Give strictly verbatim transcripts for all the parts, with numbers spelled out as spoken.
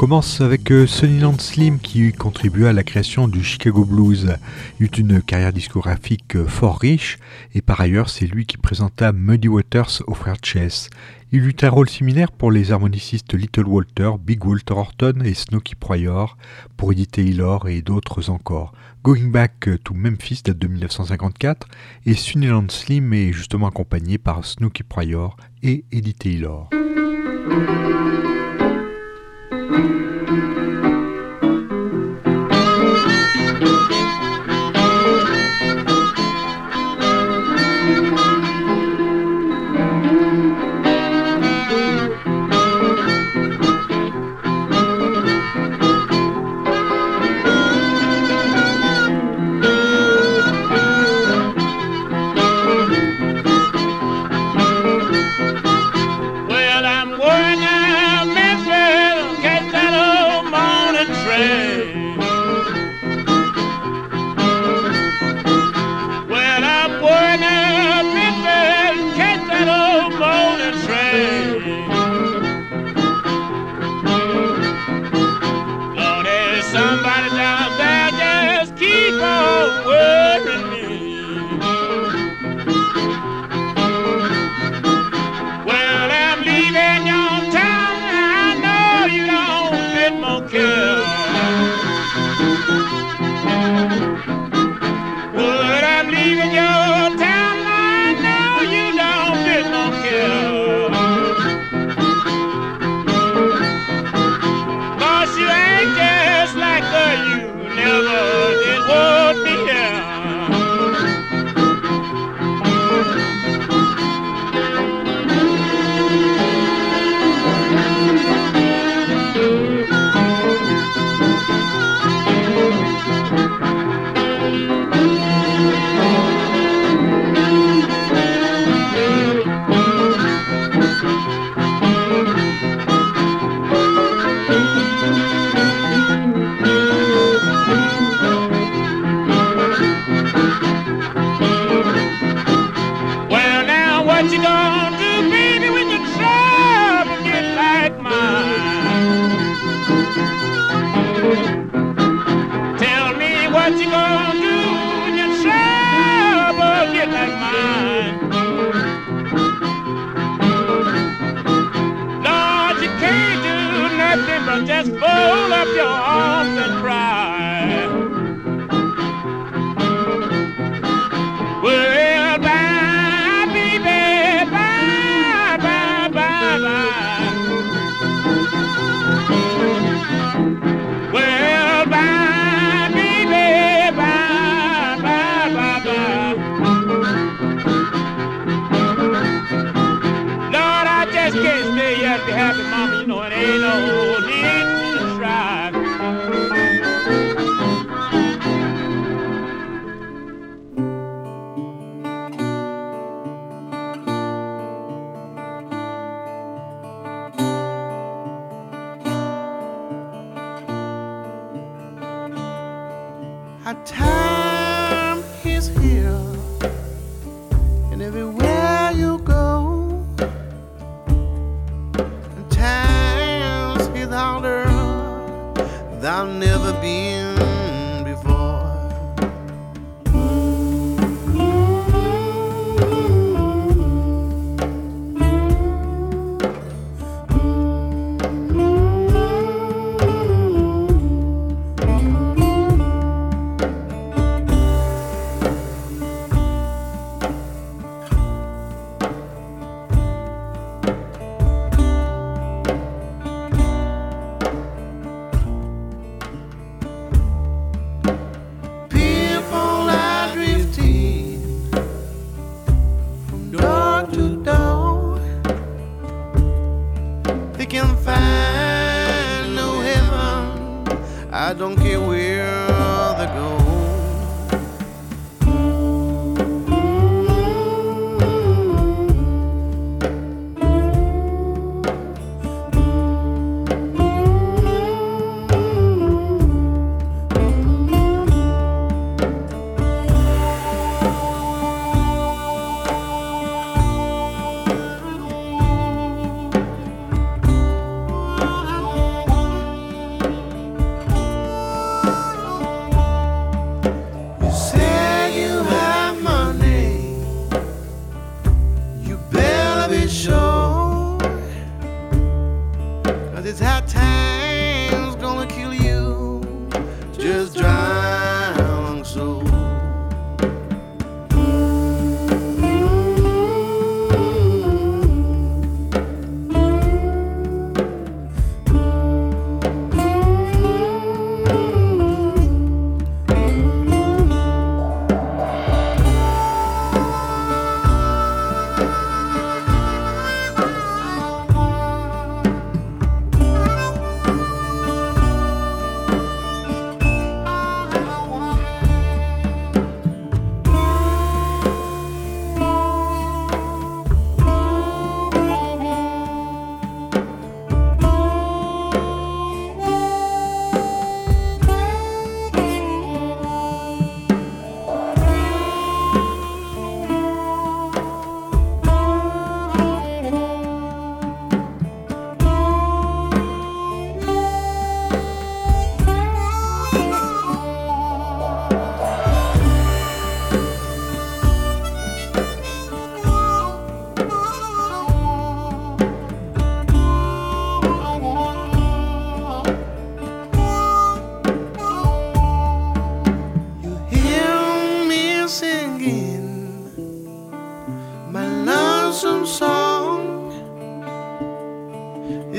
commence avec euh, Sunnyland Slim qui contribua à la création du Chicago Blues. Il eut une carrière discographique euh, fort riche et par ailleurs c'est lui qui présenta Muddy Waters aux frères Chess. Il eut un rôle similaire pour les harmonicistes Little Walter, Big Walter Horton et Snooky Pryor, pour Eddie Taylor et d'autres encore. Going Back to Memphis date de dix-neuf cent cinquante-quatre et Sunnyland Slim est justement accompagné par Snooky Pryor et Eddie Taylor.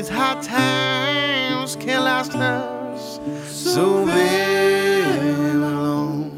these hard times can't last us so very long.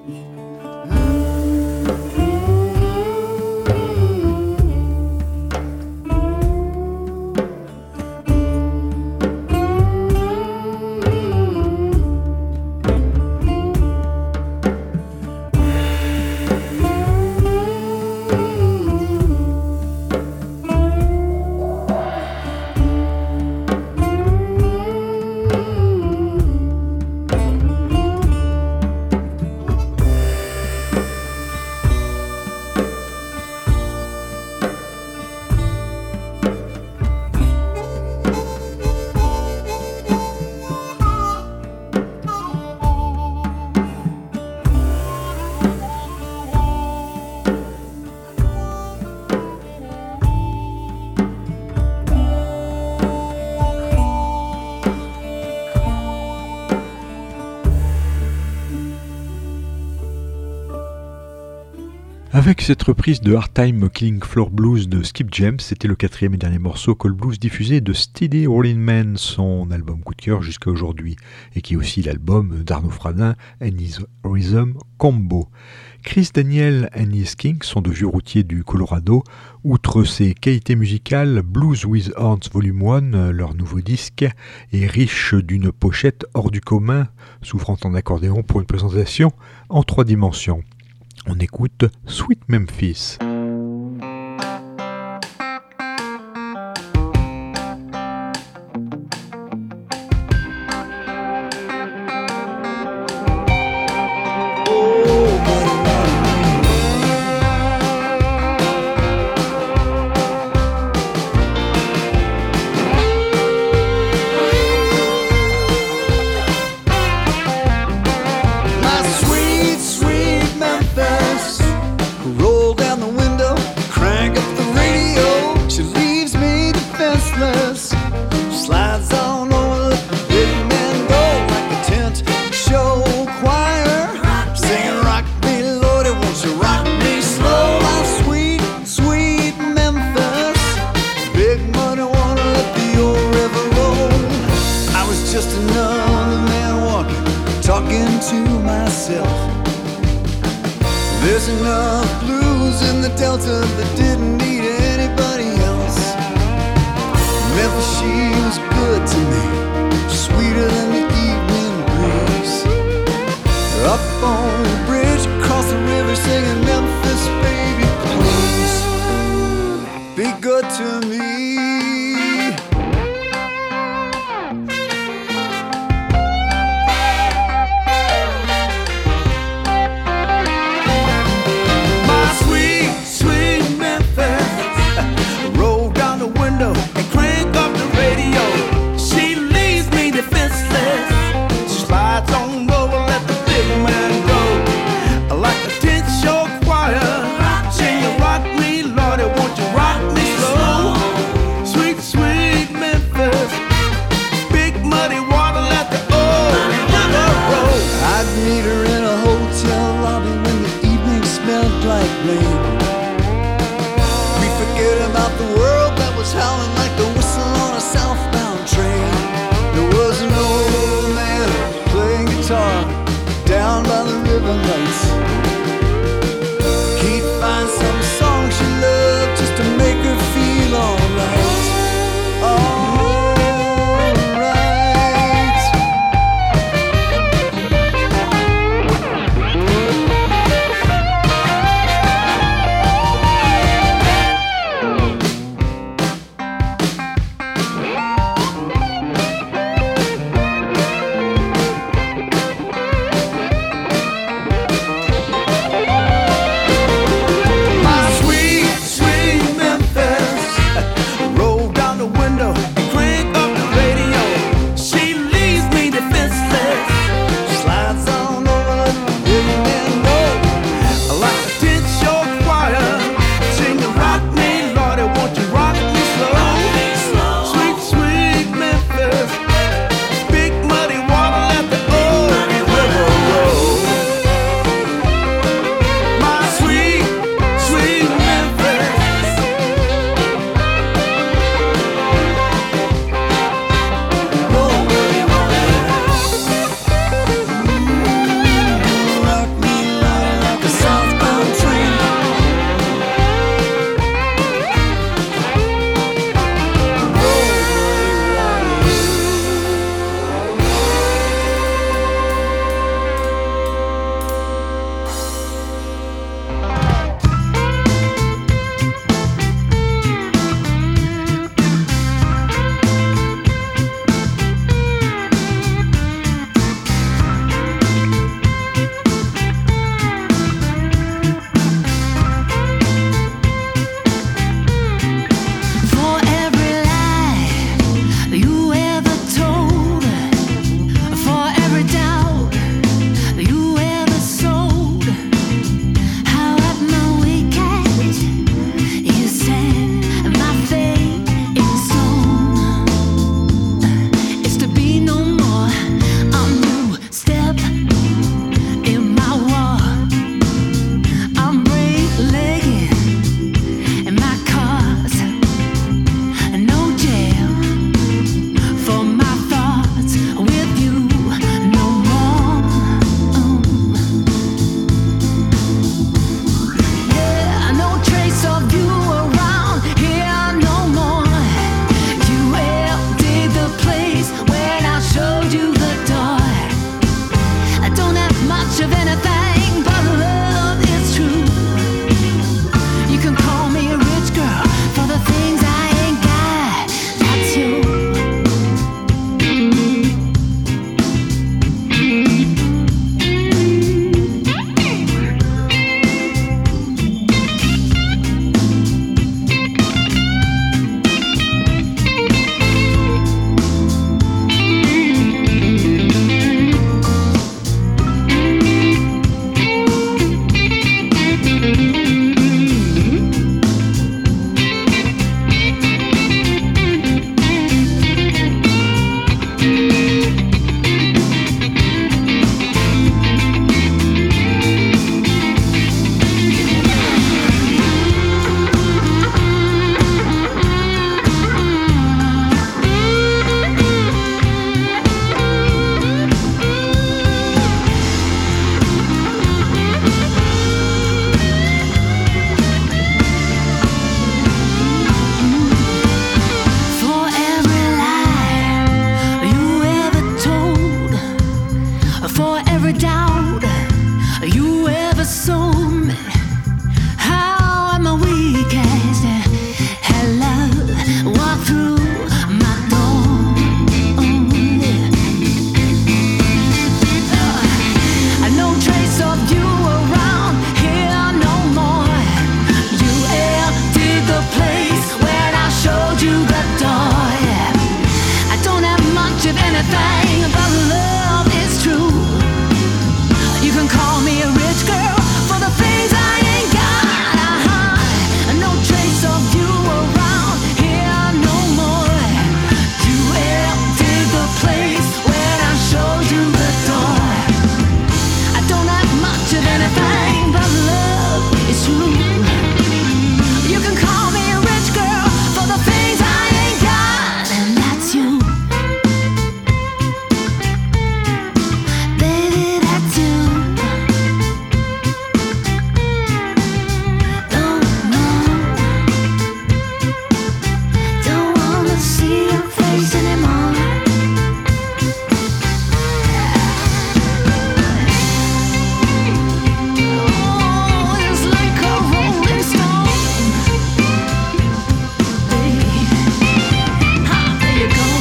Avec cette reprise de Hard Time Killing Floor Blues de Skip James, c'était le quatrième et dernier morceau Cold Blues diffusé de Steady Rollin' Man, son album coup de cœur jusqu'à aujourd'hui, et qui est aussi l'album d'Arnaud Fradin and His Rhythm Combo. Chris Daniel and His Kings sont de vieux routiers du Colorado. Outre ses qualités musicales, Blues with Horns Volume un, leur nouveau disque, est riche d'une pochette hors du commun, s'ouvrant en accordéon pour une présentation en trois dimensions. On écoute Sweet Memphis. There's enough blues in the Delta that didn't need anybody else. Memphis, she was good to me, sweeter than the evening breeze. Up on the bridge, across the river, singing Memphis, baby, please be good to me. assume me. How am I weakest? Hello, walk through my door. Oh, yeah. uh, no trace of you around here no more. You emptied the place when I showed you the door. Yeah. I don't have much of anything, but love is true. You can call me a rich girl for the things I ain't got. Uh-huh. No trace of you around here no more. You emptied the place when I showed you the door. I don't have much of anything, but love is true. You can call me a rich girl for the things I ain't got, and that's you. Baby, that's you. Don't know. Don't wanna see your face anymore. Oh, it's like a rolling stone. Baby, ah, there you go.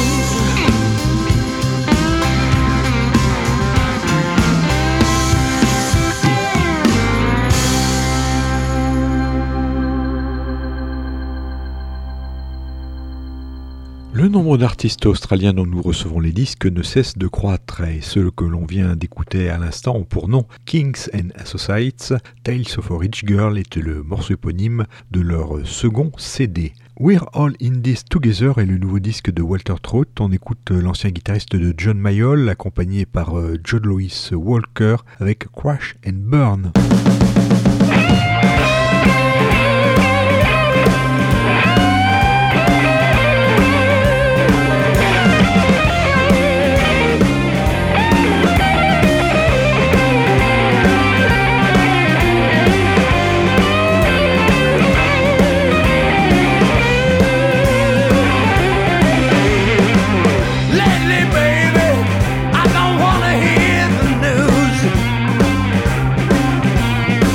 Le nombre d'artistes australiens dont nous recevons les disques ne cesse de croître et ceux que l'on vient d'écouter à l'instant ont pour nom Kings and Associates. Tales of a Rich Girl était le morceau éponyme de leur second C D. We're All in This Together est le nouveau disque de Walter Trout. On écoute l'ancien guitariste de John Mayall accompagné par John Lewis Walker avec Crash and Burn. Lately, baby, I don't wanna hear the news.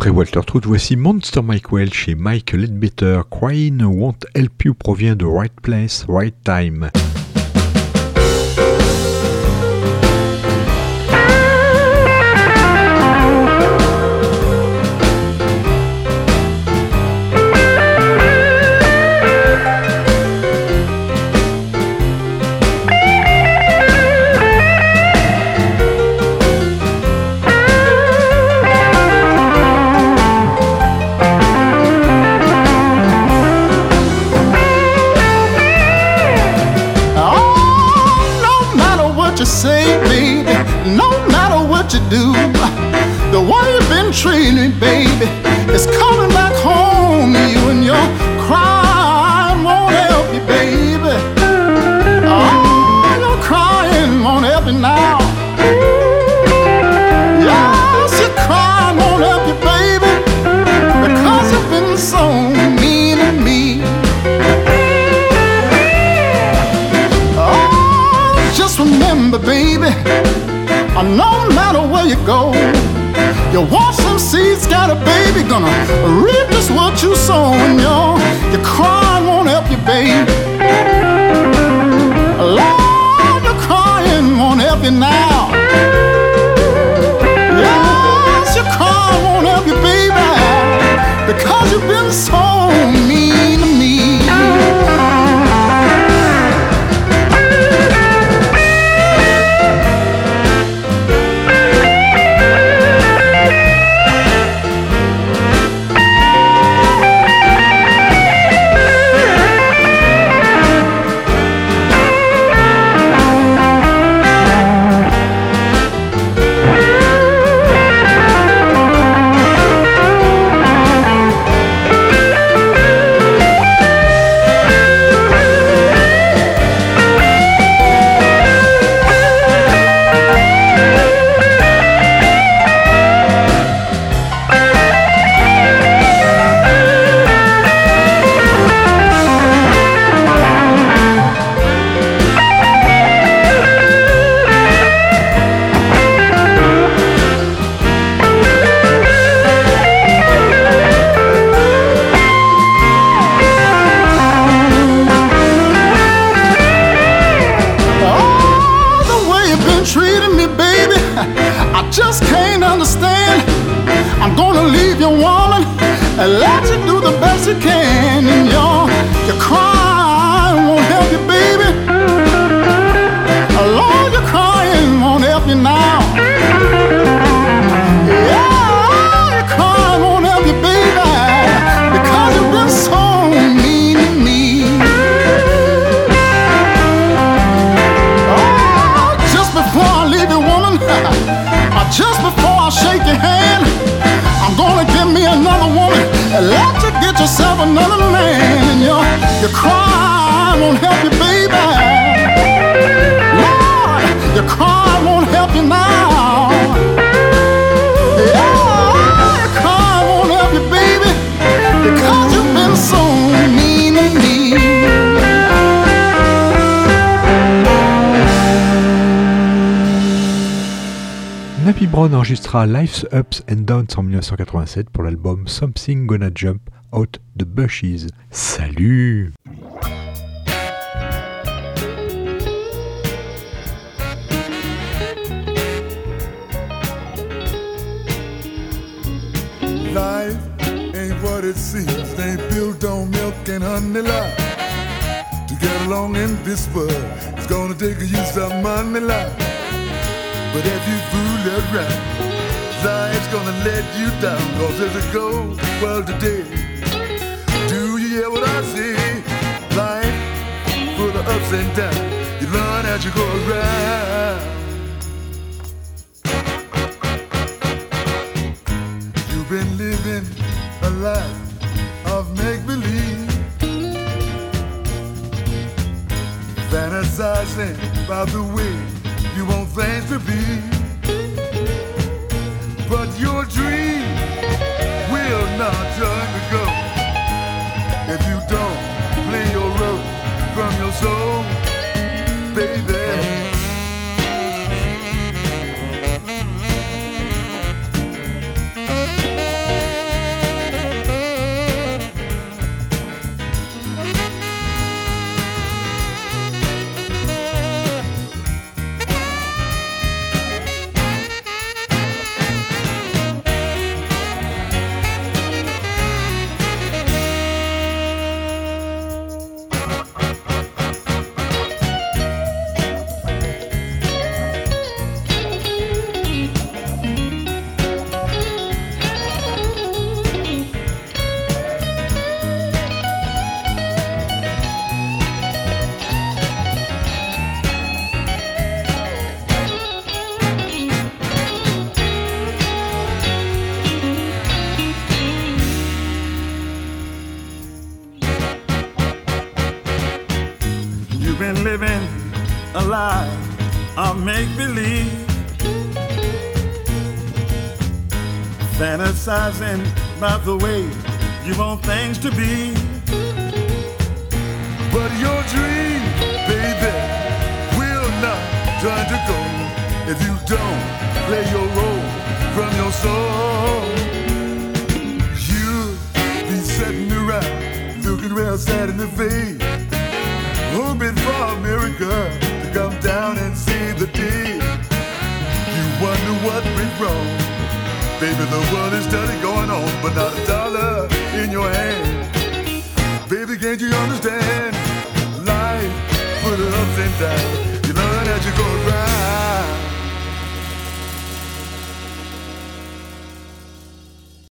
Après Walter Trout, voici Monster Mike Welch et Mike Ledbetter. Crying Won't Help You provient de Right Place, Right Time. Do the way you've been treating me, baby, is coming back home to you, and your crying won't help you, baby. Oh, your crying won't help you now. Yes, your crying won't help you, baby, because you've been so mean to me. Oh, just remember, baby, no matter where you go, you want some seeds, got a baby, gonna reap just what you sow, and your, your crying won't help you, babe. Lord, your crying won't help you now. Yes, your crying won't help you, baby, because you've been so mean to me. Nappy Brown enregistra Life's Ups and Downs en dix-neuf cent quatre-vingt-sept pour l'album Something Gonna Jump Out the Bushes. Salut! Life ain't what it seems. They ain't built on milk and honey life. To get along in this world, it's gonna take you some money life. But if you fool around, life's gonna let you down. Cause there's a gold world today. Do you hear what I say? Life full of ups and downs. You learn as you go around. You've been living a life of make-believe, fantasizing about the way you want things to be. But your dream will not turn to gold if you don't play your role from your soul, baby. a lie, a make-believe, fantasizing about the way you want things to be. But your dream, baby, will not turn to gold if you don't play your role from your soul. You'll be sitting around looking real sad in the face,